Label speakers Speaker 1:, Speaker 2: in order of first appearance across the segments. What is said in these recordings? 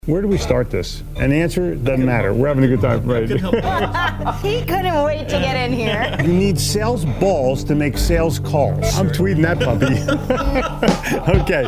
Speaker 1: Where do we start this? And the answer doesn't matter. We're having a good time, right?
Speaker 2: He couldn't wait to get in here.
Speaker 1: You need sales balls to make sales calls. I'm tweeting that puppy. Okay.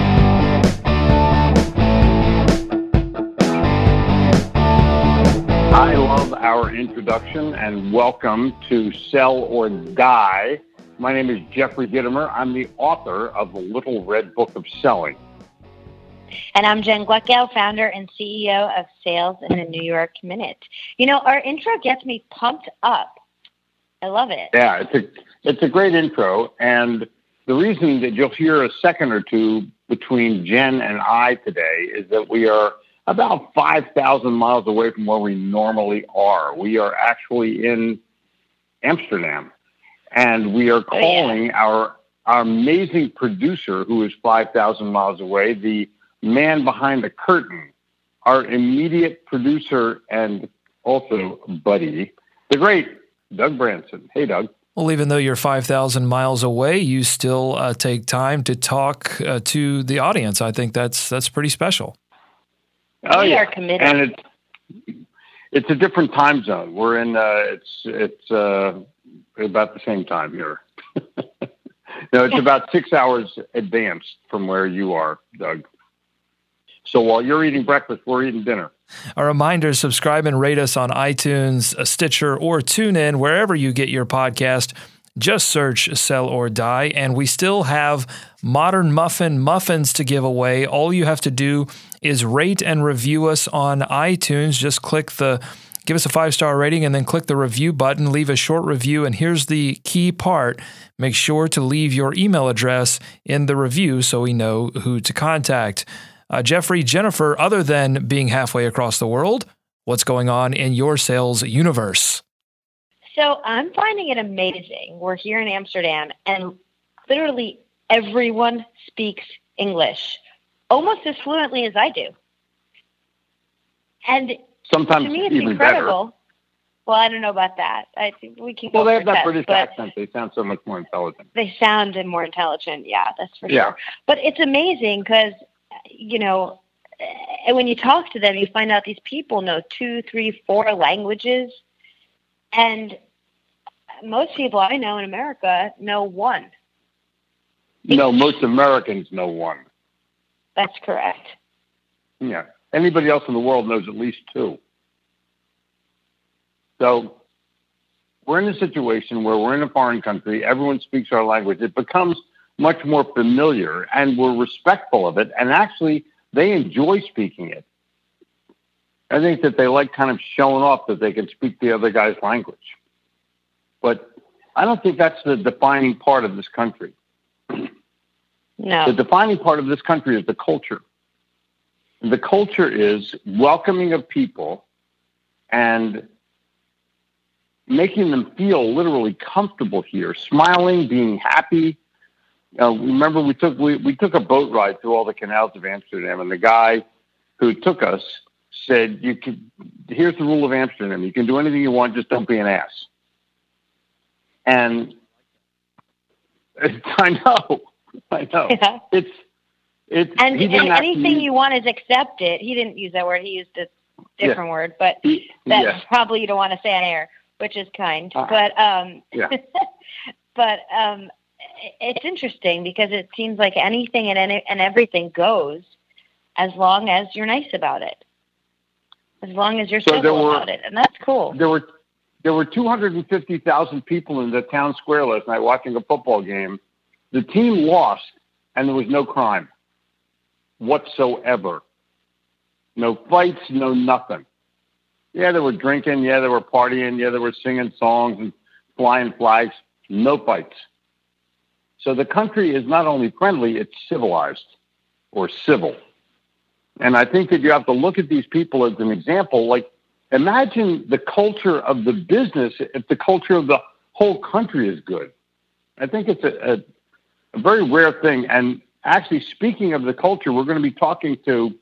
Speaker 3: I love our introduction and welcome to Sell or Die. My name is Jeffrey Gitomer. I'm the author of The Little Red Book of Selling.
Speaker 2: And I'm Jen Gluckow, founder and CEO of Sales in the New York Minute. You know, our intro gets me pumped up. I love it.
Speaker 3: Yeah, it's a great intro. And the reason that you'll hear a second or two between Jen and I today is that we are about 5,000 miles away from where we normally are. We are actually in Amsterdam. And we are calling our amazing producer, who is 5,000 miles away, the man behind the curtain, our immediate producer and also buddy, the great Doug Branson. Hey, Doug.
Speaker 4: Well, even though you're 5,000 miles away, you still take time to talk to the audience. I think that's pretty special.
Speaker 2: We are committed.
Speaker 3: And it's a different time zone. We're in, it's about the same time here. No, it's about 6 hours advanced from where you are, Doug. So while you're eating breakfast, we're eating dinner.
Speaker 4: A reminder, subscribe and rate us on iTunes, Stitcher, or TuneIn, wherever you get your podcast. Just search Sell or Die, and we still have Modern Muffin muffins to give away. All you have to do is rate and review us on iTunes. Just give us a 5-star rating and then click the review button, leave a short review, and here's the key part. Make sure to leave your email address in the review so we know who to contact. Jeffrey, Jennifer, other than being halfway across the world, what's going on in your sales universe?
Speaker 2: So I'm finding it amazing. We're here in Amsterdam, and literally everyone speaks English almost as fluently as I do. And
Speaker 3: sometimes
Speaker 2: to me, it's
Speaker 3: even
Speaker 2: incredible.
Speaker 3: Better.
Speaker 2: Well, I don't know about that. I think we can.
Speaker 3: Well,
Speaker 2: go
Speaker 3: they have
Speaker 2: for
Speaker 3: that
Speaker 2: test,
Speaker 3: British
Speaker 2: but
Speaker 3: accent. They sound so much more intelligent.
Speaker 2: They sound more intelligent. Yeah, that's for sure. But it's amazing because, you know, when you talk to them, you find out these people know 2, 3, 4 languages. And most people I know in America know one.
Speaker 3: No, most Americans know one.
Speaker 2: That's correct.
Speaker 3: Yeah. Anybody else in the world knows at least 2. So we're in a situation where we're in a foreign country. Everyone speaks our language. It becomes much more familiar, and we're respectful of it. And actually, they enjoy speaking it. I think that they like kind of showing off that they can speak the other guy's language. But I don't think that's the defining part of this country.
Speaker 2: No.
Speaker 3: The defining part of this country is the culture. The culture is welcoming of people and making them feel literally comfortable here, smiling, being happy. Remember, we took a boat ride through all the canals of Amsterdam, and the guy who took us said, here's the rule of Amsterdam. You can do anything you want, just don't be an ass. And I know.
Speaker 2: Yeah. Anything you want is accepted. He didn't use that word. He used a different word, but that probably you don't want to say on air, which is kind. But it's interesting because it seems like anything and everything goes as long as you're nice about it, as long as you're civil about it, and that's cool.
Speaker 3: There were 250,000 people in the town square last night watching a football game. The team lost, and there was no crime whatsoever. No fights, no nothing. Yeah, they were drinking. Yeah, they were partying. Yeah, they were singing songs and flying flags. No fights. So the country is not only friendly, it's civilized or civil. And I think that you have to look at these people as an example. Like, imagine the culture of the business if the culture of the whole country is good. I think it's a very rare thing. And actually, speaking of the culture, we're going to be talking to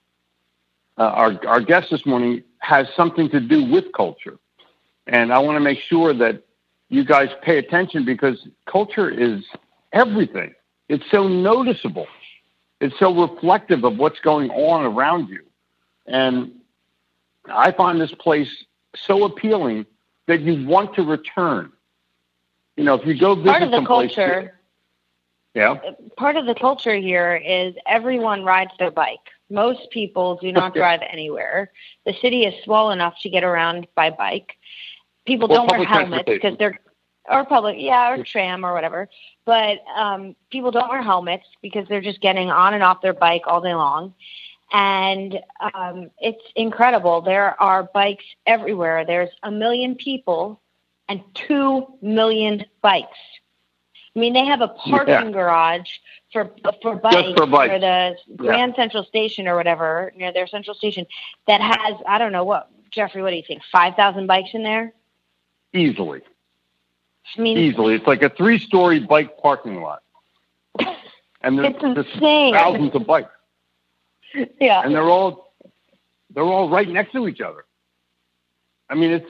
Speaker 3: our guest this morning has something to do with culture. And I want to make sure that you guys pay attention because culture is everything. It's so noticeable. It's so reflective of what's going on around you. And I find this place so appealing that you want to return. You know, if you go visit
Speaker 2: part of the
Speaker 3: someplace,
Speaker 2: culture.
Speaker 3: yeah.
Speaker 2: Part of the culture here is everyone rides their bike. Most people do not drive anywhere. The city is small enough to get around by bike. People don't wear helmets because they're, or public, or tram or whatever. But people don't wear helmets because they're just getting on and off their bike all day long. And it's incredible. There are bikes everywhere. There's 1 million people and 2 million bikes. I mean, they have a parking garage for bikes for the Grand Central Station or whatever, near their central station, that has, I don't know what, Jeffrey, what do you think, 5,000 bikes in there?
Speaker 3: Easily.
Speaker 2: I mean,
Speaker 3: easily. It's like a 3-story bike parking lot. And there's thousands of bikes.
Speaker 2: Yeah.
Speaker 3: And they're all right next to each other. I mean,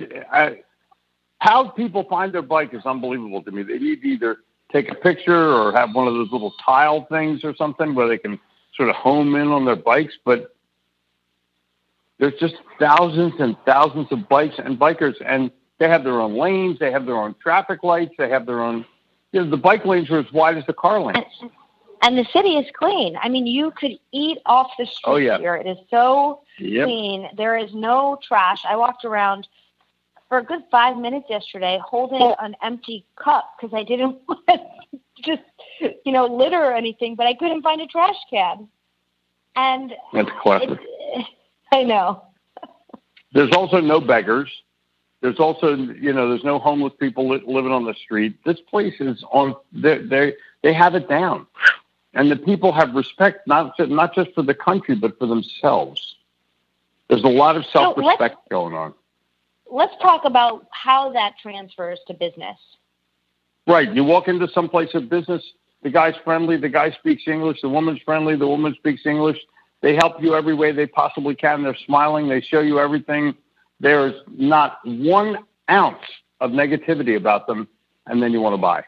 Speaker 3: how people find their bike is unbelievable to me. They need to either take a picture or have one of those little tile things or something where they can sort of home in on their bikes. But there's just thousands and thousands of bikes and bikers, and they have their own lanes. They have their own traffic lights. They have their own, the bike lanes are as wide as the car lanes.
Speaker 2: And the city is clean. I mean, you could eat off the street here. It is so clean. There is no trash. I walked around for a good 5 minutes yesterday holding an empty cup because I didn't want to just, litter or anything, but I couldn't find a trash can. And
Speaker 3: that's classic.
Speaker 2: I know.
Speaker 3: There's also no beggars. There's also, there's no homeless people living on the street. This place is they have it down. And the people have respect, not just for the country, but for themselves. There's a lot of self-respect going on.
Speaker 2: Let's talk about how that transfers to business.
Speaker 3: Right. You walk into some place of business, the guy's friendly, the guy speaks English, the woman's friendly, the woman speaks English. They help you every way they possibly can. They're smiling. They show you everything. There's not 1 ounce of negativity about them, and then you want to buy.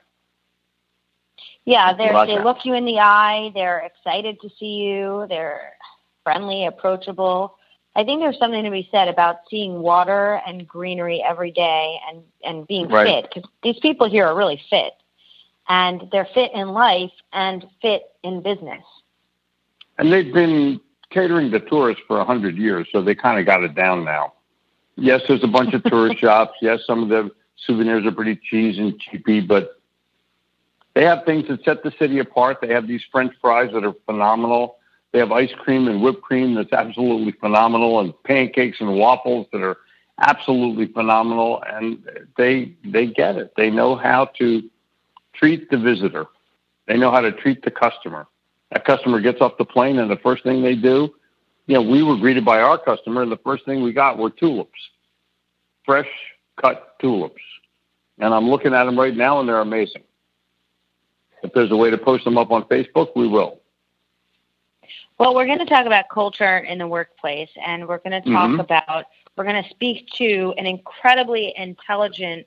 Speaker 2: Yeah, they look you in the eye. They're excited to see you. They're friendly, approachable. I think there's something to be said about seeing water and greenery every day and being fit, because these people here are really fit, and they're fit in life and fit in business.
Speaker 3: And they've been catering to tourists for 100 years, so they kind of got it down now. Yes, there's a bunch of tourist shops. Yes, some of the souvenirs are pretty cheesy and cheapy, but they have things that set the city apart. They have these French fries that are phenomenal. They have ice cream and whipped cream that's absolutely phenomenal, and pancakes and waffles that are absolutely phenomenal. And they get it. They know how to treat the visitor. They know how to treat the customer. That customer gets off the plane, and the first thing they do, we were greeted by our customer, and the first thing we got were tulips, fresh cut tulips. And I'm looking at them right now, and they're amazing. If there's a way to post them up on Facebook, we will.
Speaker 2: Well, we're going to talk about culture in the workplace, and we're going to talk we're going to speak to an incredibly intelligent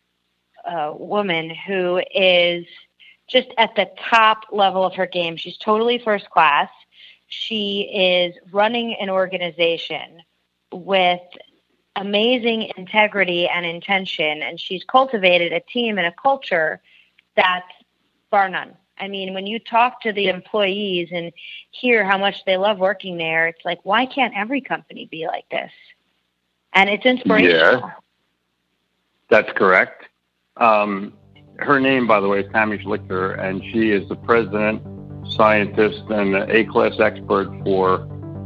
Speaker 2: woman who is just at the top level of her game. She's totally first class. She is running an organization with amazing integrity and intention, and she's cultivated a team and a culture that's bar none. I mean, when you talk to the employees and hear how much they love working there, it's like, why can't every company be like this? And it's inspirational.
Speaker 3: Yeah, that's correct. Her name, by the way, is Tammy Schlichter, and she is the president, scientist, and A-class expert for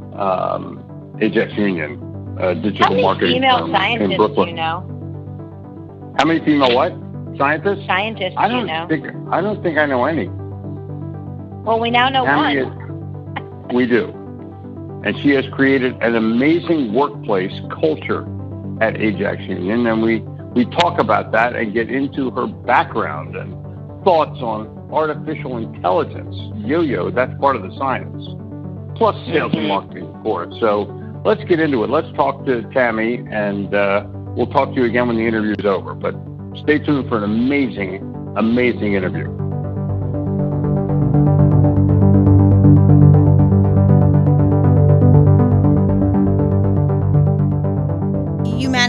Speaker 3: Ajax Union, digital marketing firm in Brooklyn.
Speaker 2: How many female scientists do you know?
Speaker 3: How many female what? Scientists?
Speaker 2: Scientists,
Speaker 3: I don't think I know any.
Speaker 2: Well, we now know one.
Speaker 3: We do. And she has created an amazing workplace culture at Ajax Union, and we talk about that and get into her background and thoughts on artificial intelligence. Yo-yo, that's part of the science. Plus sales and marketing, of course. So let's get into it. Let's talk to Tammy, and we'll talk to you again when the interview is over. But stay tuned for an amazing, amazing interview.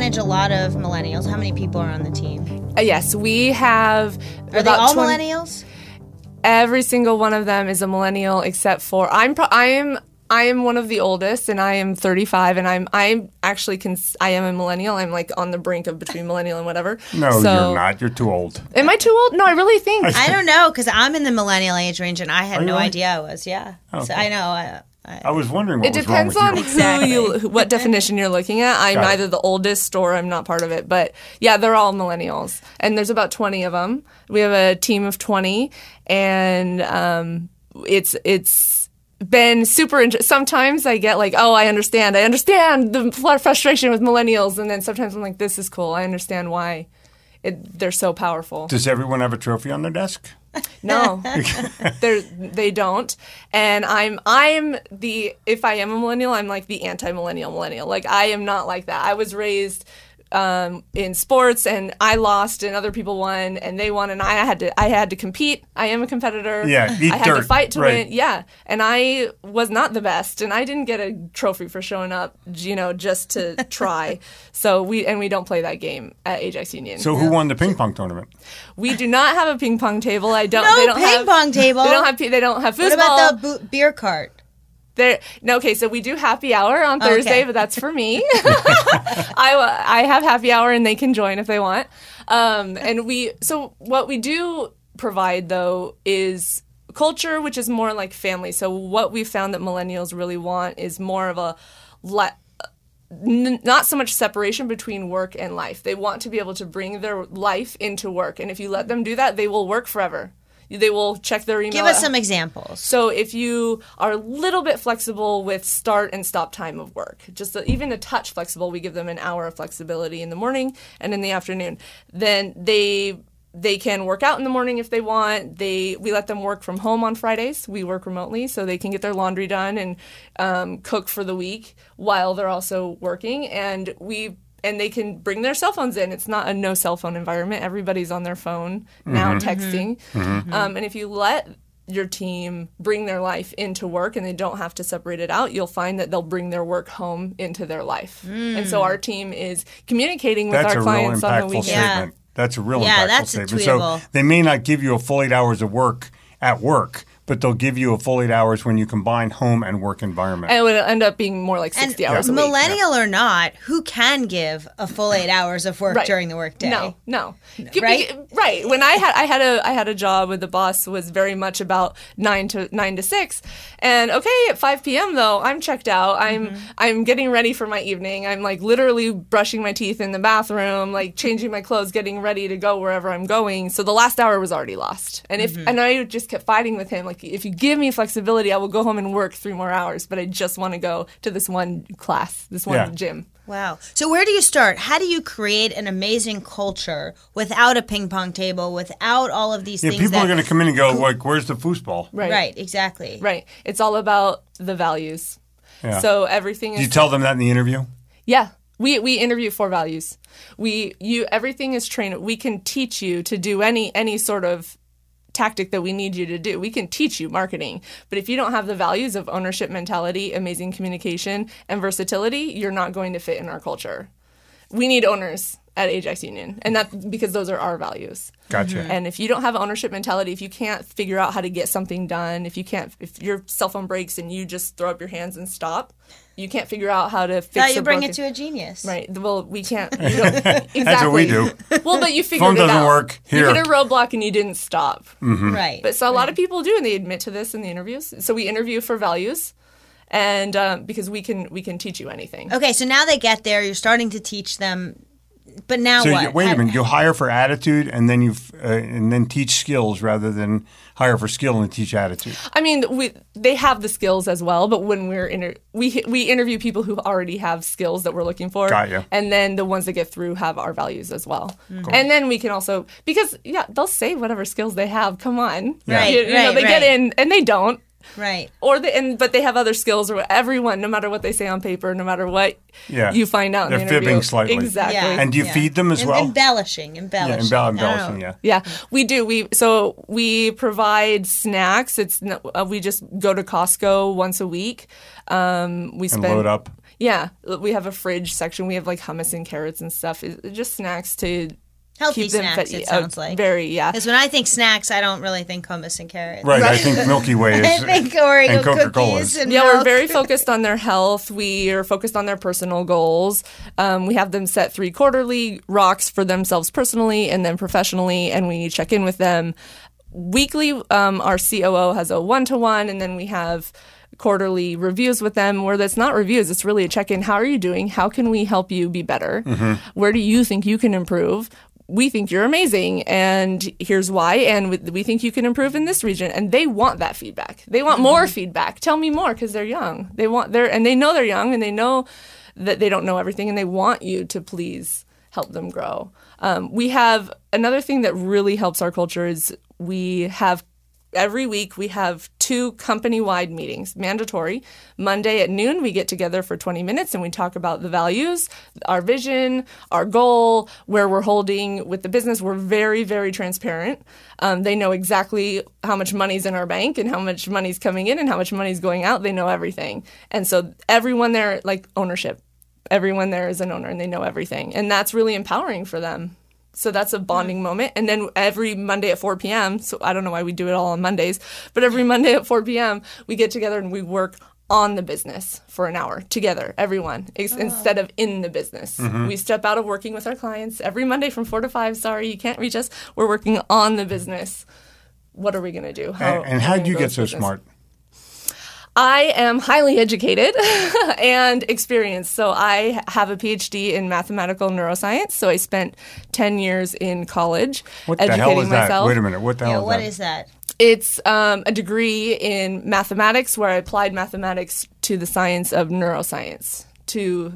Speaker 5: manage a lot of millennials. How many people are on the team?
Speaker 6: Yes, we have
Speaker 5: Are they all millennials?
Speaker 6: Every single one of them is a millennial, except for I am one of the oldest, and I am 35, and I'm actually I am a millennial. I'm like on the brink of between millennial and whatever.
Speaker 1: No, you're not. You're too old.
Speaker 6: Am I too old? No, I really think.
Speaker 5: I don't know, because I'm in the millennial age range, and I had no
Speaker 1: really?
Speaker 5: idea I was. Yeah,
Speaker 1: Oh,
Speaker 5: so
Speaker 1: okay.
Speaker 5: I know.
Speaker 1: I was wondering what
Speaker 6: It
Speaker 1: was wrong
Speaker 6: depends
Speaker 1: with
Speaker 6: on
Speaker 1: you.
Speaker 5: Exactly.
Speaker 6: what definition you're looking at. I'm
Speaker 1: Got it.
Speaker 6: either the oldest or I'm not part of it. But yeah, they're all millennials, and there's about 20 of them. We have a team of 20, and it's been super interesting. Sometimes I get like, oh, I understand the frustration with millennials, and then sometimes I'm like, this is cool. I understand why they're so powerful.
Speaker 1: Does everyone have a trophy on their desk?
Speaker 6: No, they don't. And if I am a millennial, I'm like the anti-millennial. Like, I am not like that. I was raised in sports, and I lost, and other people won, and they won, and I had to compete. I am a competitor.
Speaker 1: Yeah, eat
Speaker 6: I had to
Speaker 1: dirt.
Speaker 6: fight to
Speaker 1: Right.
Speaker 6: win. Yeah, and I was not the best, and I didn't get a trophy for showing up, just to try. So we don't play that game at Ajax Union.
Speaker 1: So who won the ping pong tournament?
Speaker 6: We do not have a ping pong table. They don't
Speaker 5: ping pong table.
Speaker 6: They don't have foosball.
Speaker 5: What about the beer cart?
Speaker 6: Okay, so we do happy hour on Thursday,
Speaker 5: Okay.
Speaker 6: but that's for me. I have happy hour, and they can join if they want. So what we do provide, though, is culture, which is more like family. So what we found that millennials really want is more of a not so much separation between work and life. They want to be able to bring their life into work, and if you let them do that, they will work forever. They will check their email.
Speaker 5: Give us some examples.
Speaker 6: So if you are a little bit flexible with start and stop time of work, even a touch flexible, we give them an hour of flexibility in the morning and in the afternoon. Then they can work out in the morning if they want. We let them work from home on Fridays. We work remotely, so they can get their laundry done and cook for the week while they're also working. And they can bring their cell phones in. It's not a no cell phone environment. Everybody's on their phone now texting. And if you let your team bring their life into work and they don't have to separate it out, you'll find that they'll bring their work home into their life. And so our team is communicating with our clients on the
Speaker 1: impactful
Speaker 6: weekend.
Speaker 1: statement. That's a real
Speaker 5: Yeah,
Speaker 1: impactful
Speaker 5: that's
Speaker 1: statement.
Speaker 5: tweetable.
Speaker 1: So they may not give you a full 8 hours of work at work, but they'll give you a full 8 hours when you combine home and work environment.
Speaker 6: And it would end up being more like 60 hours a week.
Speaker 5: Millennial or not, who can give a full 8 hours of work during the workday?
Speaker 6: No.
Speaker 5: Right?
Speaker 6: Right. When I had a job where the boss was very much about 9 to 6, and at 5 p.m. though, I'm checked out. I'm getting ready for my evening. I'm like literally brushing my teeth in the bathroom, like changing my clothes, getting ready to go wherever I'm going. So the last hour was already lost. And and I just kept fighting with him, like, if you give me flexibility, I will go home and work 3 more hours, but I just want to go to this one class, this one gym.
Speaker 5: Wow. So where do you start? How do you create an amazing culture without a ping pong table, without all of these things?
Speaker 1: People are going to come in and go, like, where's the foosball?
Speaker 5: Right, exactly.
Speaker 6: Right. It's all about the values.
Speaker 1: Yeah.
Speaker 6: So everything is...
Speaker 1: Do you tell them that in the interview?
Speaker 6: Yeah. We interview 4 values. Everything is trained. We can teach you to do any sort of tactic that we need you to do. We can teach you marketing, but if you don't have the values of ownership mentality, amazing communication, and versatility, you're not going to fit in our culture. We need owners at Ajax Union, and that's because those are our values.
Speaker 1: Gotcha.
Speaker 6: And if you don't have ownership mentality, if you can't figure out how to get something done, if your cell phone breaks and you just throw up your hands and stop, you can't figure out how to fix
Speaker 5: Now you
Speaker 6: a
Speaker 5: bring
Speaker 6: broken...
Speaker 5: it to a genius.
Speaker 6: Right. Well, we can't. Exactly.
Speaker 1: That's what we do.
Speaker 6: Well, but you figured
Speaker 1: Phone
Speaker 6: it out.
Speaker 1: doesn't work. Here.
Speaker 6: You hit a roadblock and you didn't stop.
Speaker 5: Right.
Speaker 6: But so a lot of people do, and they admit to this in the interviews. So we interview for values, and because we can teach you anything.
Speaker 5: Okay, so now they get there. You're starting to teach them. But now
Speaker 1: So
Speaker 5: what?
Speaker 1: wait a minute. You hire for attitude, and then and then teach skills rather than hire for skill and teach attitude.
Speaker 6: I mean, they have the skills as well, but when we interview people who already have skills that we're looking for.
Speaker 1: Got you.
Speaker 6: And then the ones that get through have our values as well. Cool. And then we can also, because they'll say whatever skills they have. Come on,
Speaker 5: Right,
Speaker 6: You know, they get in and they don't.
Speaker 5: Right.
Speaker 6: But they have other skills, or everyone, no matter what they say on paper, no matter what you find out
Speaker 1: They're
Speaker 6: in the interview.
Speaker 1: fibbing slightly.
Speaker 6: Exactly.
Speaker 5: Yeah.
Speaker 1: And do you feed them as well?
Speaker 5: Embellishing.
Speaker 1: Yeah, embellishing, yeah.
Speaker 6: Yeah, we do. We provide snacks. We just go to Costco once a week. We spend
Speaker 1: load up.
Speaker 6: Yeah, we have a fridge section. We have like hummus and carrots and stuff. It's just snacks to
Speaker 5: Healthy
Speaker 6: keep them
Speaker 5: snacks,
Speaker 6: fed.
Speaker 5: it sounds like.
Speaker 6: Very, yeah.
Speaker 5: Because when I think snacks, I don't really think hummus and carrots.
Speaker 1: Right. I think Milky Way is
Speaker 5: I think Oreo
Speaker 1: and Coca-Cola.
Speaker 5: cookies and
Speaker 6: Yeah,
Speaker 5: milk.
Speaker 6: we're very focused on their health. We are focused on their personal goals. We have them set 3 quarterly rocks for themselves personally and then professionally, and we check in with them weekly. Our COO has a 1-to-1, and then we have quarterly reviews with them where that's not reviews. It's really a check-in. How are you doing? How can we help you be better? Where do you think you can improve? We think you're amazing, and here's why, and we think you can improve in this region. And they want that feedback. They want more feedback. Tell me more, because they're young. And they know they're young, and they know that they don't know everything, and they want you to please help them grow. We have another thing that really helps our culture is every week we have 2 company-wide meetings, mandatory. Monday at noon, we get together for 20 minutes and we talk about the values, our vision, our goal, where we're holding with the business. We're very, very transparent. They know exactly how much money's in our bank and how much money's coming in and how much money's going out. They know everything. And so everyone there, like ownership, everyone there is an owner and they know everything. And that's really empowering for them. So that's a bonding moment. And then every Monday at 4 p.m., so I don't know why we do it all on Mondays, but every Monday at 4 p.m., we get together and we work on the business for an hour together, everyone, instead of in the business. We step out of working with our clients every Monday from 4 to 5. Sorry, you can't reach us. We're working on the business. What are we going to do?
Speaker 1: How did you get so smart?
Speaker 6: I am highly educated and experienced. So I have a PhD in mathematical neuroscience. So I spent 10 years in college
Speaker 1: What the
Speaker 6: educating
Speaker 1: hell is that?
Speaker 6: myself.
Speaker 1: Wait a minute. What the hell
Speaker 5: What
Speaker 1: is
Speaker 5: is that?
Speaker 6: It's a degree in mathematics where I applied mathematics to the science of neuroscience to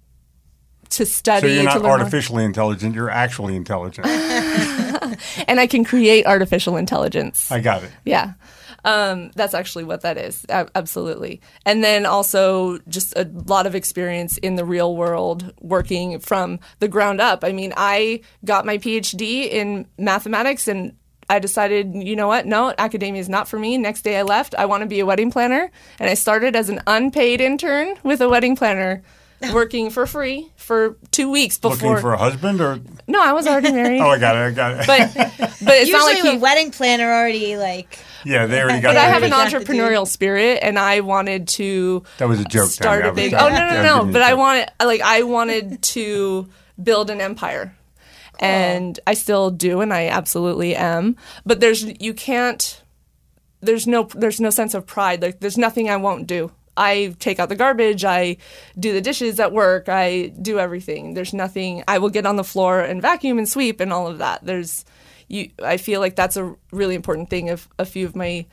Speaker 6: study.
Speaker 1: So you're
Speaker 6: to
Speaker 1: not
Speaker 6: learn
Speaker 1: artificially intelligent. You're actually intelligent.
Speaker 6: and I can create artificial intelligence.
Speaker 1: I got it.
Speaker 6: Yeah. That's actually what that is. Absolutely. And then also just a lot of experience in the real world working from the ground up. I mean, I got my PhD in mathematics and I decided, you know what? No, academia is not for me. Next day I left. I want to be a wedding planner. And I started as an unpaid intern with a wedding planner working for free for 2 weeks before.
Speaker 1: Looking for a husband or?
Speaker 6: No, I was already married.
Speaker 1: Oh, I got it.
Speaker 6: But it's
Speaker 5: Usually
Speaker 6: not like
Speaker 5: a wedding planner already like...
Speaker 1: Yeah, they already got
Speaker 6: But I have an
Speaker 5: Got the
Speaker 6: entrepreneurial spirit, and I wanted to.
Speaker 1: That was a joke.
Speaker 6: Start
Speaker 1: Tammy.
Speaker 6: a big.
Speaker 1: I
Speaker 6: Oh
Speaker 1: was-
Speaker 6: no! But I wanted to build an empire, and I still do, and I absolutely am. But there's no sense of pride. Like there's nothing I won't do. I take out the garbage. I do the dishes at work. I do everything. There's nothing. I will get on the floor and vacuum and sweep and all of that. I feel like that's a really important thing. Of a few of my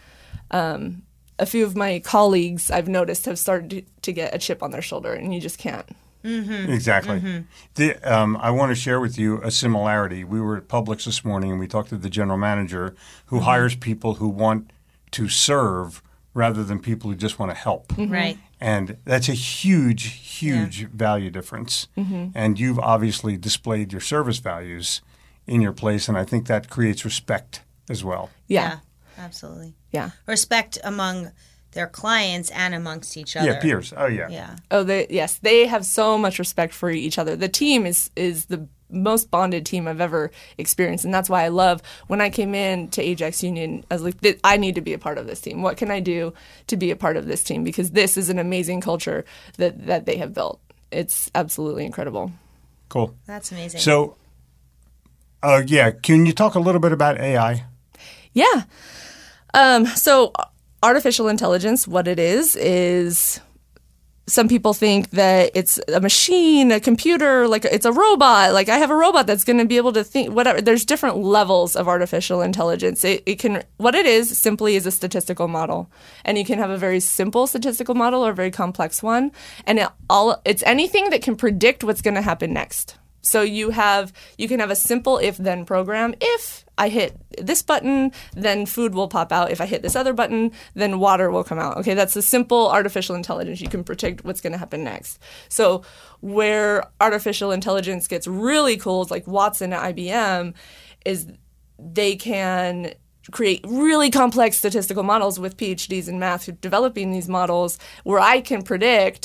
Speaker 6: colleagues I've noticed have started to get a chip on their shoulder, and you just can't.
Speaker 1: Exactly. I want to share with you a similarity. We were at Publix this morning, and we talked to the general manager who hires people who want to serve rather than people who just want to help.
Speaker 5: Right.
Speaker 1: And that's a huge value difference. And you've obviously displayed your service values in your place, and I think that creates respect as well.
Speaker 6: Yeah.
Speaker 5: Absolutely.
Speaker 6: Yeah.
Speaker 5: Respect among their clients and amongst each other.
Speaker 1: Yeah, peers. Oh, yeah.
Speaker 5: Yeah.
Speaker 6: Oh, they have so much respect for each other. The team is the most bonded team I've ever experienced, and that's why I love when I came in to Ajax Union. I was like, I need to be a part of this team. What can I do to be a part of this team? Because this is an amazing culture that they have built. It's absolutely incredible.
Speaker 1: Cool.
Speaker 5: That's amazing.
Speaker 1: So, can you talk a little bit about AI?
Speaker 6: Yeah. So artificial intelligence, what it is some people think that it's a machine, a computer, like it's a robot. Like I have a robot that's going to be able to think, whatever. There's different levels of artificial intelligence. What it is simply is a statistical model. And you can have a very simple statistical model or a very complex one. And it's anything that can predict what's going to happen next. So you can have a simple if-then program. If I hit this button, then food will pop out. If I hit this other button, then water will come out. Okay, that's a simple artificial intelligence. You can predict what's going to happen next. So where artificial intelligence gets really cool is like Watson at IBM is they can create really complex statistical models with PhDs in math who are developing these models where I can predict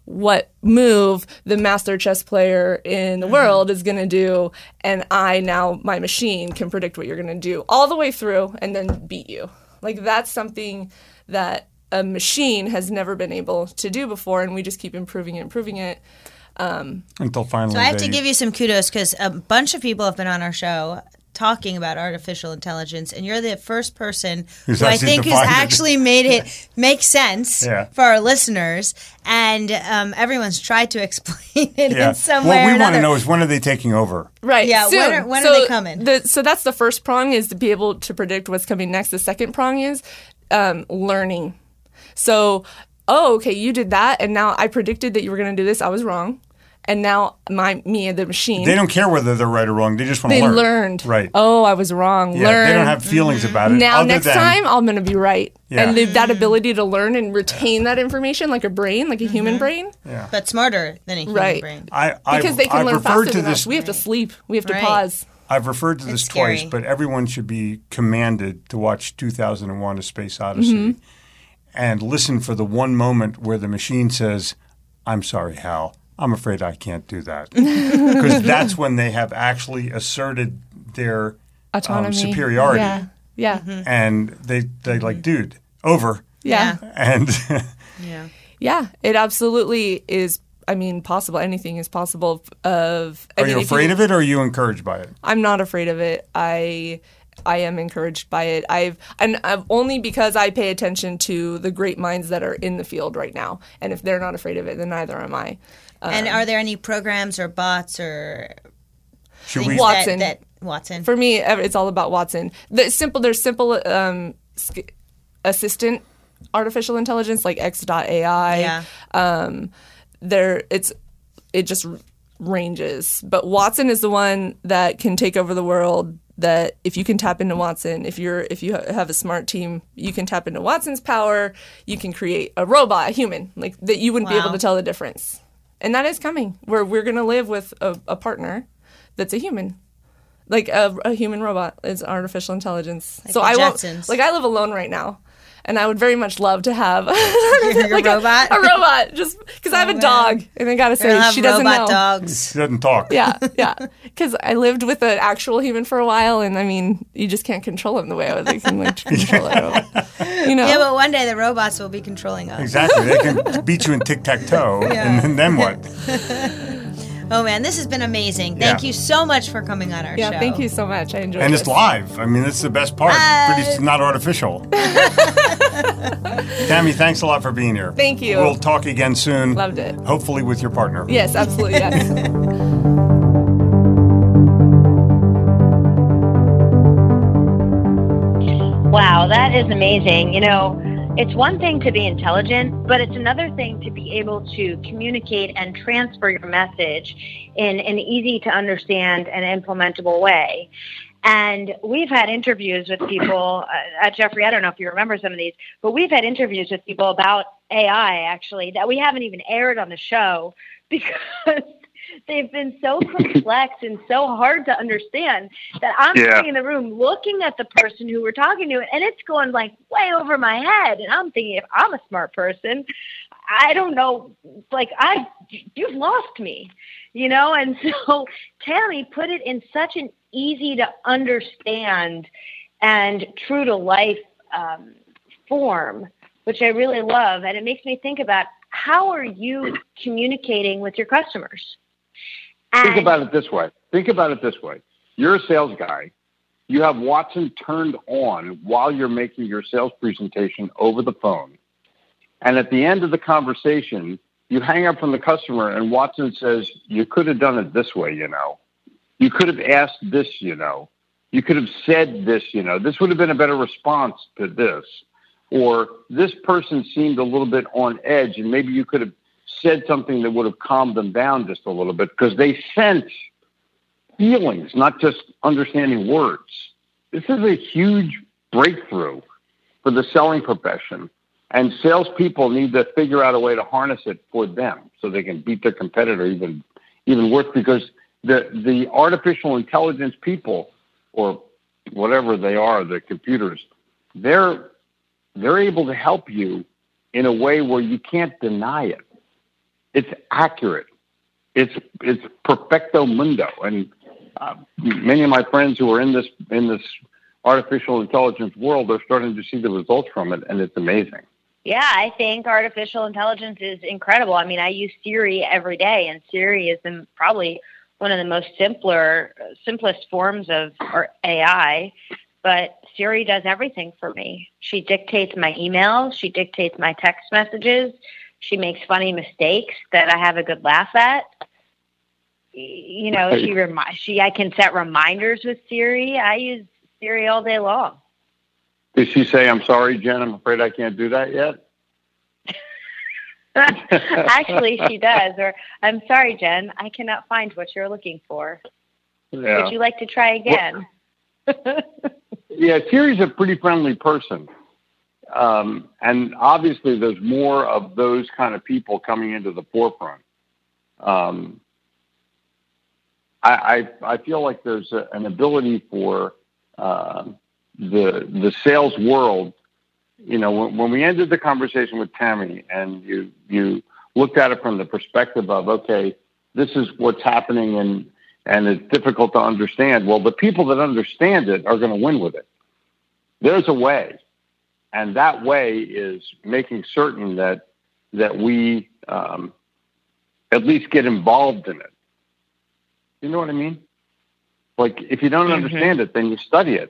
Speaker 6: what move the master chess player in the world is going to do, and my machine can predict what you're going to do all the way through and then beat you. Like, that's something that a machine has never been able to do before, and we just keep improving it.
Speaker 1: Until finally.
Speaker 5: So I have to give you some kudos because a bunch of people have been on our show talking about artificial intelligence, and you're the first person who I think has actually made it make sense for our listeners, and everyone's tried to explain it in some way or another.
Speaker 1: What we want to know is, when are they taking over?
Speaker 6: Right.
Speaker 5: Yeah,
Speaker 6: soon.
Speaker 5: When are they coming?
Speaker 6: So that's the first prong, is to be able to predict what's coming next. The second prong is learning. So, okay, you did that, and now I predicted that you were going to do this. I was wrong. And now the machine.
Speaker 1: They don't care whether they're right or wrong. They just want to learn.
Speaker 6: They learned.
Speaker 1: Right.
Speaker 6: Oh, I was wrong.
Speaker 1: Yeah,
Speaker 6: learn.
Speaker 1: They don't have feelings about it.
Speaker 6: Now, next time, I'm going to be right.
Speaker 1: Yeah.
Speaker 6: And that ability to learn and retain that information like a brain, like a human brain.
Speaker 1: Yeah.
Speaker 5: But smarter than a human brain.
Speaker 6: Because they can learn faster than us. We have to sleep. We have to pause.
Speaker 1: I've referred to this twice, but everyone should be commanded to watch 2001: A Space Odyssey and listen for the one moment where the machine says, "I'm sorry, Hal. I'm afraid I can't do that." Because that's when they have actually asserted their
Speaker 6: autonomy,
Speaker 1: superiority.
Speaker 6: Yeah.
Speaker 1: And they're like, dude, over.
Speaker 6: Yeah.
Speaker 1: And
Speaker 6: yeah, it absolutely is. I mean, possible. Anything is possible. Are
Speaker 1: you afraid of it, or are you encouraged by it?
Speaker 6: I'm not afraid of it. I am encouraged by it. I've only because I pay attention to the great minds that are in the field right now. And if they're not afraid of it, then neither am I.
Speaker 5: And are there any programs or bots or things
Speaker 6: Watson?
Speaker 5: Watson.
Speaker 6: For me, it's all about Watson. There's simple assistant artificial intelligence like X.AI. It just ranges, but Watson is the one that can take over the world. That if you can tap into Watson, if you have a smart team, you can tap into Watson's power. You can create a robot, a human, like that you wouldn't be able to tell the difference. And that is coming, where we're going to live with a partner that's a human. Like a human robot is artificial intelligence.
Speaker 5: Like
Speaker 6: so
Speaker 5: the
Speaker 6: I
Speaker 5: Jetsons.
Speaker 6: won't, I live alone right now. And I would very much love to have
Speaker 5: your robot?
Speaker 6: A robot, just because I have a dog. And I got to say, she doesn't know.
Speaker 5: Dogs.
Speaker 1: She doesn't talk.
Speaker 6: Yeah. Because I lived with an actual human for a while, and I mean, you just can't control them the way they can control a robot.
Speaker 5: Yeah, but one day the robots will be controlling us.
Speaker 1: Exactly. They can beat you in tic-tac-toe, and then what?
Speaker 5: Oh, man, this has been amazing. Thank you so much for coming on our show.
Speaker 6: Yeah, thank you so much. I enjoyed it.
Speaker 1: And it's live. I mean, that's the best part. It's not artificial. Tammy, thanks a lot for being here.
Speaker 6: Thank you.
Speaker 1: We'll talk again soon.
Speaker 6: Loved it.
Speaker 1: Hopefully with your partner.
Speaker 6: Yes, absolutely, yes.
Speaker 2: Wow, that is amazing. It's one thing to be intelligent, but it's another thing to be able to communicate and transfer your message in an easy to understand and implementable way. And we've had interviews with people Jeffrey, I don't know if you remember some of these, but we've had interviews with people about AI actually that we haven't even aired on the show because they've been so complex and so hard to understand that I'm sitting in the room looking at the person who we're talking to, and it's going like way over my head. And I'm thinking, if I'm a smart person, I don't know, you've lost me, And so Tammy put it in such an easy to understand and true to life form, which I really love. And it makes me think about, how are you communicating with your customers?
Speaker 3: Think about it this way. You're a sales guy. You have Watson turned on while you're making your sales presentation over the phone. And at the end of the conversation, you hang up from the customer and Watson says, you could have done it this way, You could have asked this, You could have said this, This would have been a better response to this. Or this person seemed a little bit on edge, and maybe you could have said something that would have calmed them down just a little bit, because they sense feelings, not just understanding words. This is a huge breakthrough for the selling profession, and salespeople need to figure out a way to harness it for them so they can beat their competitor even worse, because the artificial intelligence people, or whatever they are, the computers, they're able to help you in a way where you can't deny it. It's accurate. It's perfecto mundo. And many of my friends who are in this artificial intelligence world are starting to see the results from it, and it's amazing.
Speaker 2: Yeah, I think artificial intelligence is incredible. I mean, I use Siri every day, and Siri is probably one of the most simplest forms of AI, but Siri does everything for me. She dictates my emails. She dictates my text messages. She makes funny mistakes that I have a good laugh at. You know, I can set reminders with Siri. I use Siri all day long.
Speaker 3: Did she say, "I'm sorry, Jen, I'm afraid I can't do that yet"?
Speaker 2: Actually, she does. Or, "I'm sorry, Jen, I cannot find what you're looking for. Yeah. Would you like to try again?"
Speaker 3: Yeah, Siri's a pretty friendly person. And obviously there's more of those kind of people coming into the forefront. I feel like there's an ability for the sales world. You know, when we ended the conversation with Tammy and you looked at it from the perspective of, okay, this is what's happening and it's difficult to understand. Well, the people that understand it are going to win with it. There's a way. And that way is making certain that we at least get involved in it. You know what I mean? Like, if you don't understand it, then you study it.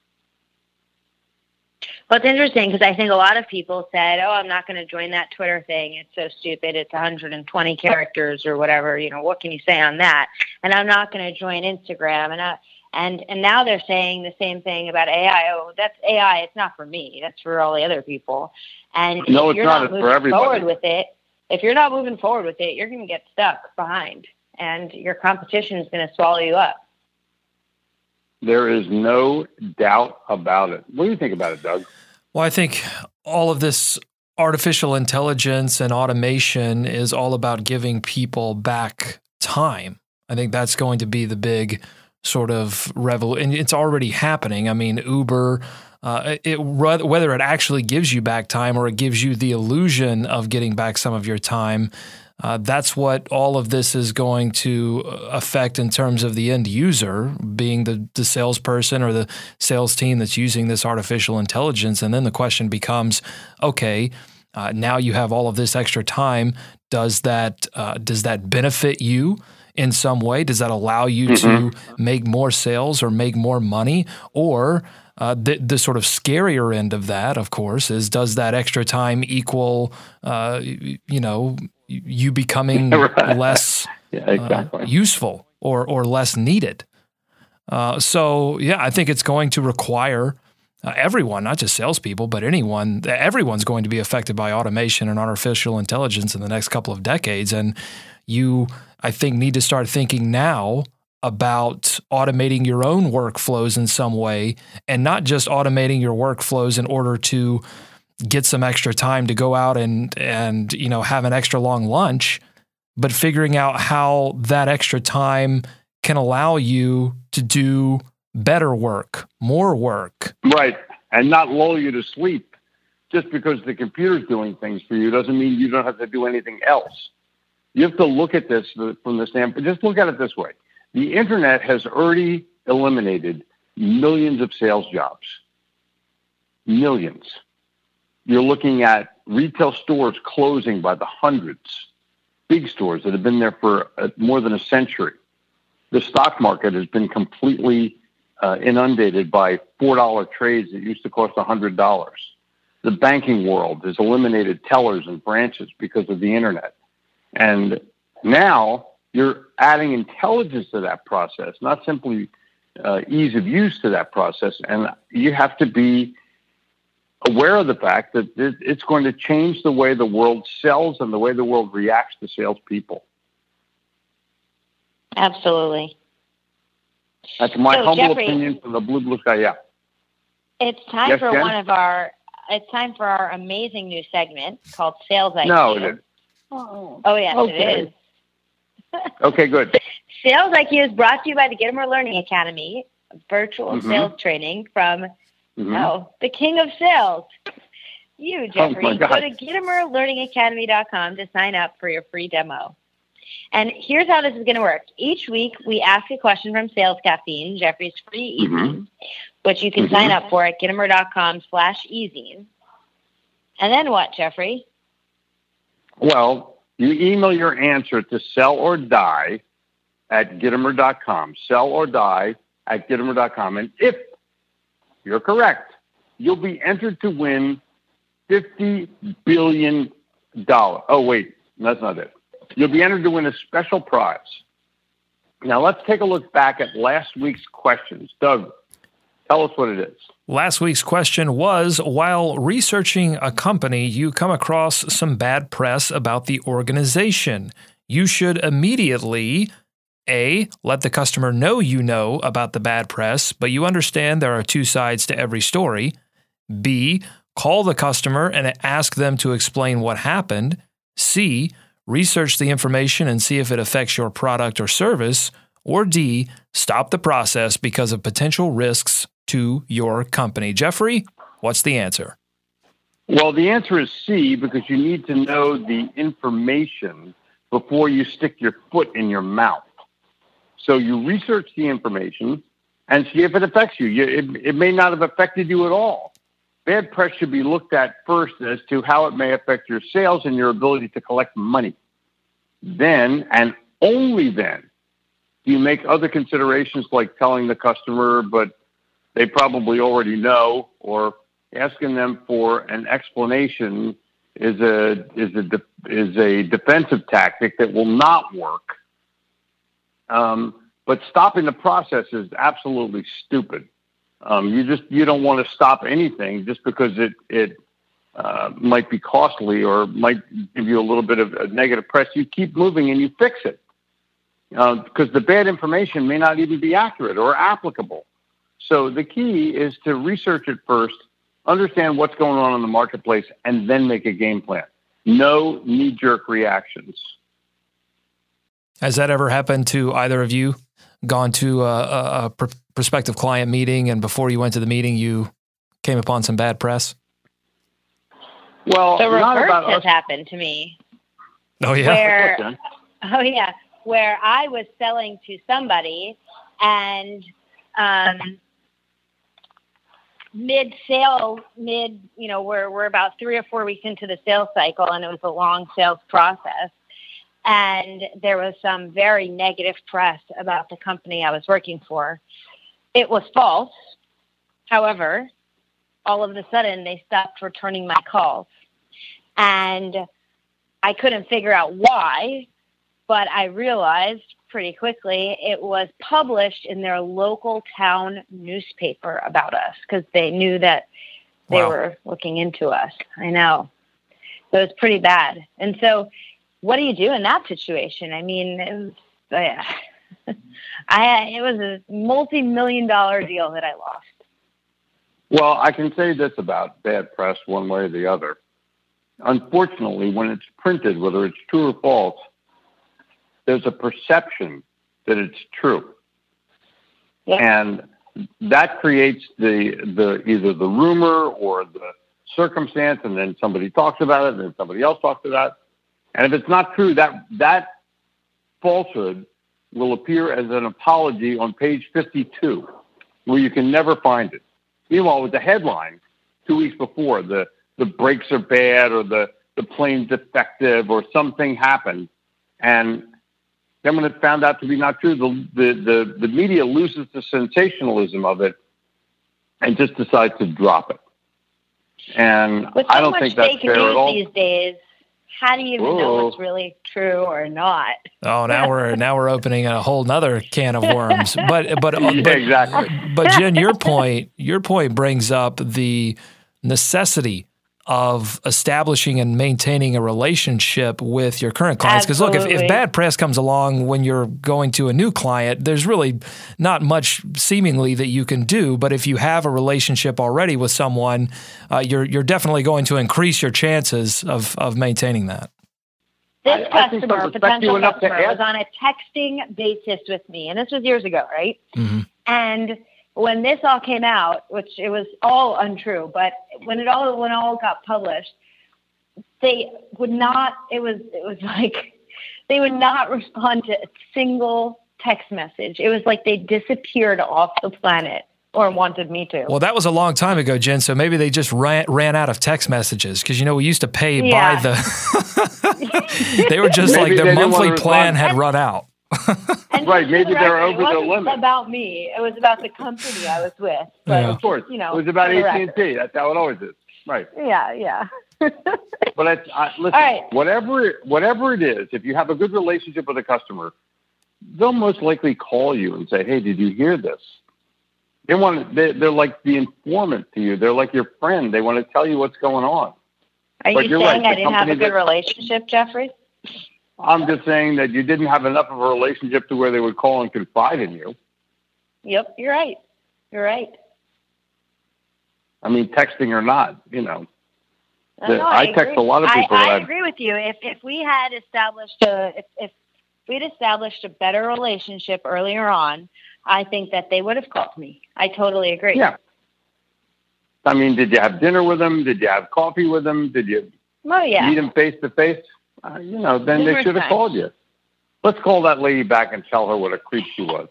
Speaker 2: Well, it's interesting because I think a lot of people said, "Oh, I'm not going to join that Twitter thing. It's so stupid. It's 120 characters or whatever. You know, what can you say on that? And I'm not going to join Instagram." And now they're saying the same thing about AI. "Oh, that's AI. It's not for me. That's for all the other people." And
Speaker 3: no,
Speaker 2: if you're
Speaker 3: not for everybody.
Speaker 2: If you're not moving forward with it, you're going to get stuck behind, and your competition is going to swallow you up.
Speaker 3: There is no doubt about it. What do you think about it, Doug?
Speaker 4: Well, I think all of this artificial intelligence and automation is all about giving people back time. I think that's going to be the big sort of revolution. And it's already happening. I mean, Uber, whether it actually gives you back time or it gives you the illusion of getting back some of your time, that's what all of this is going to affect in terms of the end user, being the salesperson or the sales team that's using this artificial intelligence. And then the question becomes, okay, now you have all of this extra time. Does that benefit you in some way? Does that allow you to make more sales or make more money? Or the sort of scarier end of that, of course, is does that extra time equal, you becoming less useful or less needed? So, I think it's going to require everyone, not just salespeople, but everyone's going to be affected by automation and artificial intelligence in the next couple of decades. And you, I think, need to start thinking now about automating your own workflows in some way, and not just automating your workflows in order to get some extra time to go out and have an extra long lunch, but figuring out how that extra time can allow you to do better work, more work.
Speaker 3: Right. And not lull you to sleep. Just because the computer's doing things for you doesn't mean you don't have to do anything else. You have to look at this from the standpoint. Just look at it this way. The internet has already eliminated millions of sales jobs. Millions. You're looking at retail stores closing by the hundreds, big stores that have been there for more than a century. The stock market has been completely inundated by $4 trades that used to cost $100. The banking world has eliminated tellers and branches because of the internet. And now you're adding intelligence to that process, not simply ease of use to that process. And you have to be aware of the fact that it's going to change the way the world sells and the way the world reacts to salespeople.
Speaker 2: Absolutely.
Speaker 3: That's my humble opinion from the blue sky. Yeah.
Speaker 2: It's time for Jen? It's time for our amazing new segment called Sales IQ.
Speaker 3: No, it is.
Speaker 2: Oh yes,
Speaker 3: okay.
Speaker 2: It is.
Speaker 3: Okay, good.
Speaker 2: Sales IQ is brought to you by the Gittimer Learning Academy, virtual sales training from the king of sales. You, Jeffrey. Go to GittimerLearningAcademy.com to sign up for your free demo. And here's how this is going to work. Each week, we ask a question from Sales Caffeine, Jeffrey's free e-zine, which you can sign up for at Gittimer.com/e-zine. And then what, Jeffrey?
Speaker 3: Well, you email your answer to selloردie@Gittimer.com. Selloردie@Gittimer.com. And if you're correct, you'll be entered to win $50 billion. Oh, wait, that's not it. You'll be entered to win a special prize. Now, let's take a look back at last week's questions. Doug, tell us what it is.
Speaker 4: Last week's question was, while researching a company, you come across some bad press about the organization. You should immediately, A, let the customer know you know about the bad press, but you understand there are two sides to every story. B, call the customer and ask them to explain what happened. C, research the information and see if it affects your product or service. Or D, stop the process because of potential risks to your company. Jeffrey, what's the answer?
Speaker 3: Well, the answer is C, because you need to know the information before you stick your foot in your mouth. So you research the information and see if it affects you. It may not have affected you at all. Bad press should be looked at first as to how it may affect your sales and your ability to collect money. Then, and only then, do you make other considerations like telling the customer, but they probably already know, or asking them for an explanation is a defensive tactic that will not work. But stopping the process is absolutely stupid. You don't want to stop anything just because it might be costly or might give you a little bit of a negative press. You keep moving and you fix it because the bad information may not even be accurate or applicable. So the key is to research it first, understand what's going on in the marketplace, and then make a game plan. No knee-jerk reactions.
Speaker 4: Has that ever happened to either of you? Gone to a prospective client meeting, and before you went to the meeting, you came upon some bad press?
Speaker 3: Well,
Speaker 2: the reverse has happened to me.
Speaker 4: Oh, yeah?
Speaker 2: Where I was selling to somebody, and mid-sale, we're about 3 or 4 weeks into the sales cycle, and it was a long sales process. And there was some very negative press about the company I was working for. It was false. However, all of a sudden, they stopped returning my calls. And I couldn't figure out why, but I realized pretty quickly it was published in their local town newspaper about us because they knew that they were looking into us. I know. So it was pretty bad. And so what do you do in that situation? I mean, it was a multi-million-dollar deal that I lost.
Speaker 3: Well, I can say this about bad press one way or the other. Unfortunately, when it's printed, whether it's true or false, there's a perception that it's true. Yeah. And that creates the either the rumor or the circumstance, and then somebody talks about it, and then somebody else talks about it. And if it's not true, that falsehood will appear as an apology on page 52, where you can never find it. Meanwhile, with the headline 2 weeks before, the brakes are bad or the plane's defective or something happened, and then when it's found out to be not true, the media loses the sensationalism of it and just decides to drop it. And I don't think that's fair at all.
Speaker 2: These days, how do you even know what's really true or not?
Speaker 4: Oh, now we're opening a whole nother can of worms. But
Speaker 3: exactly.
Speaker 4: But Jen, your point brings up the necessity of establishing and maintaining a relationship with your current clients. Because look, if bad press comes along when you're going to a new client, there's really not much seemingly that you can do. But if you have a relationship already with someone, you're definitely going to increase your chances of maintaining that.
Speaker 2: This potential customer, was on a texting basis with me, and this was years ago, right?
Speaker 4: Mm-hmm.
Speaker 2: And when this all came out, which it was all untrue, but when it all got published, they would not. It was like they would not respond to a single text message. It was like they disappeared off the planet. Or wanted me to.
Speaker 4: Well, that was a long time ago, Jen, so maybe they just ran out of text messages because, we used to pay by the... They were just maybe like their monthly plan had run out.
Speaker 3: Right, maybe they're over the limit.
Speaker 2: It wasn't about me. It was about the company I was with. But,
Speaker 3: of course. It was about AT&T. That's how it always is. Right.
Speaker 2: Yeah.
Speaker 3: But listen, right. whatever it is, if you have a good relationship with a customer, they'll most likely call you and say, hey, did you hear this? They're like the informant to you. They're like your friend. They want to tell you what's going on.
Speaker 2: Are you saying I didn't have a good relationship, Jeffrey?
Speaker 3: I'm just saying that you didn't have enough of a relationship to where they would call and confide in you.
Speaker 2: Yep, you're right.
Speaker 3: I mean, texting or not, I text a lot of people.
Speaker 2: I agree with you. If we had established a better relationship earlier on, I think that they would have called me. I totally agree.
Speaker 3: Yeah. I mean, did you have dinner with them? Did you have coffee with them? Did you meet them face to face? Then they should have called you. Let's call that lady back and tell her what a creep she was.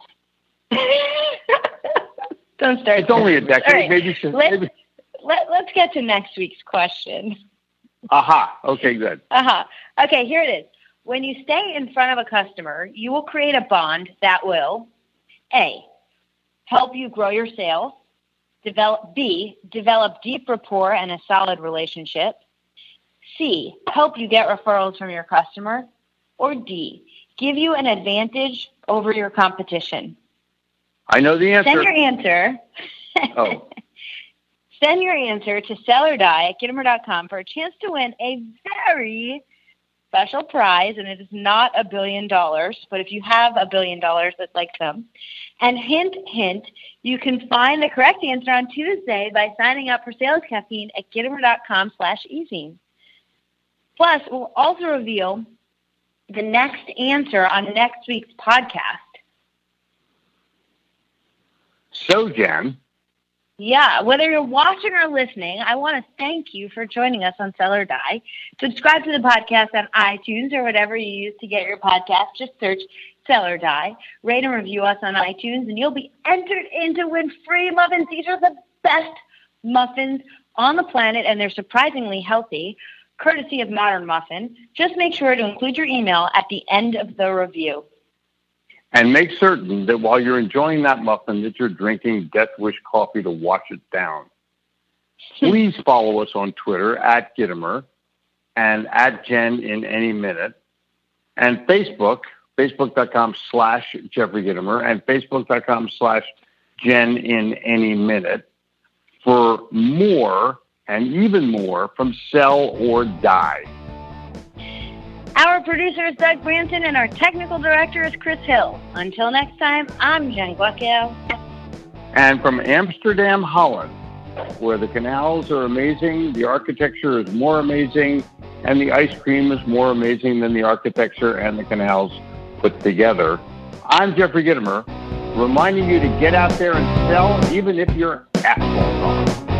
Speaker 2: Don't start.
Speaker 3: It's only a decade.
Speaker 2: Right.
Speaker 3: Maybe
Speaker 2: let's get to next week's question.
Speaker 3: Aha. Okay, good.
Speaker 2: Okay, here it is. When you stay in front of a customer, you will create a bond that will A, help you grow your sales. Develop deep rapport and a solid relationship. C, help you get referrals from your customer. Or D, give you an advantage over your competition.
Speaker 3: I know the answer.
Speaker 2: Send your answer. Send your answer to sellardie@gittimer.com for a chance to win a very special prize, and it is not $1 billion, but if you have $1 billion, that's like some. And hint, you can find the correct answer on Tuesday by signing up for Sales Caffeine at gittimer.com/easy. Plus, we'll also reveal the next answer on next week's podcast.
Speaker 3: So, Jen.
Speaker 2: Yeah, whether you're watching or listening, I want to thank you for joining us on Sell or Die. Subscribe to the podcast on iTunes or whatever you use to get your podcast. Just search Sell or Die. Rate and review us on iTunes, and you'll be entered in to win free muffins. These are the best muffins on the planet, and they're surprisingly healthy, courtesy of Modern Muffin. Just make sure to include your email at the end of the review.
Speaker 3: And make certain that while you're enjoying that muffin, that you're drinking Death Wish coffee to wash it down. Please follow us on Twitter at Gittimer and at Jen in Any Minute, and Facebook.com/Jeffrey Gittimer and Facebook.com/Jen in Any Minute for more and even more from Sell or Die.
Speaker 2: Our producer is Doug Branson, and our technical director is Chris Hill. Until next time, I'm Jen Gluckow.
Speaker 3: And from Amsterdam, Holland, where the canals are amazing, the architecture is more amazing, and the ice cream is more amazing than the architecture and the canals put together, I'm Jeffrey Gittimer, reminding you to get out there and sell even if your hat falls off.